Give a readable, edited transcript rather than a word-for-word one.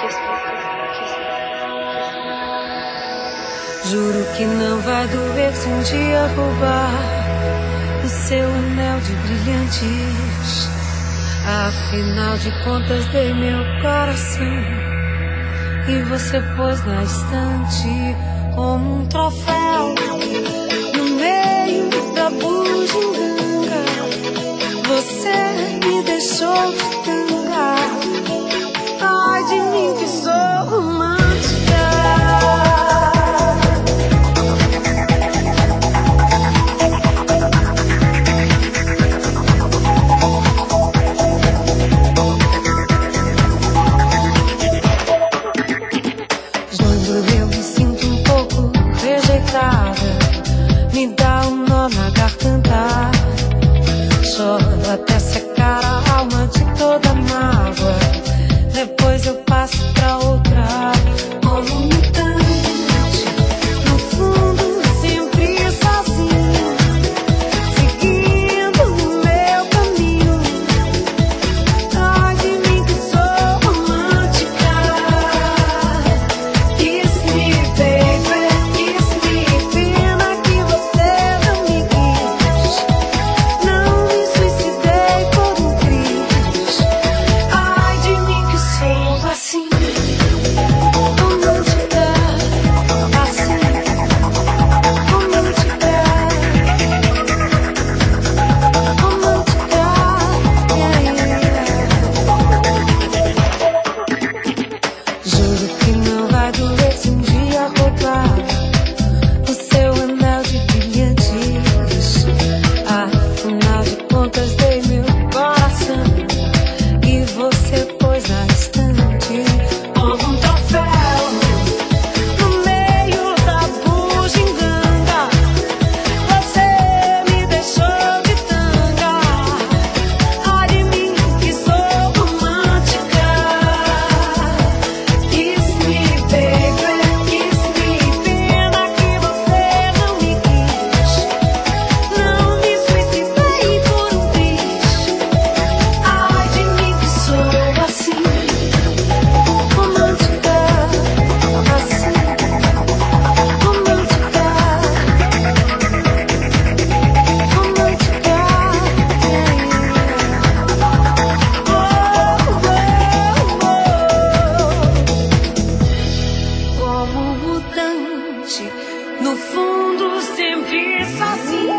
Juro que não vai doer se um dia roubar o seu anel de brilhantes. Afinal de contas dei meu coração e você pôs na estante como um troféu no meio da bugiganga. Você me deixou de tanga. Ai de mim que sou romântica. Me dá um nó na garganta. Choro até secar a alma de toda mágoa. Depois eu passo pra outra. Como um mutante, no fundo sempre sozinho, seguindo o meu caminho. Ai de mim que sou romântica. Kiss me, baby, kiss me. Pena que você não me quis. Não me suicidei por um triz. Ai de mim que sou assim, romântica, assim, romântica, romântica. Juro que não vai doer se um dia roubar o seu anel de brilhantes. Afinal de contas dei meu coração e você pôs na estante como um troféu no meio da bugiganga. Você me deixou de tanga. Ai de mim que sou romântica. Kiss me, baby, kiss me. Pena que você não me quis. Não me suicidei por um triz. Ai de mim que sou assim, romântica, assim, romântica, romântica. Como mutante, no fundo sempre sozinho.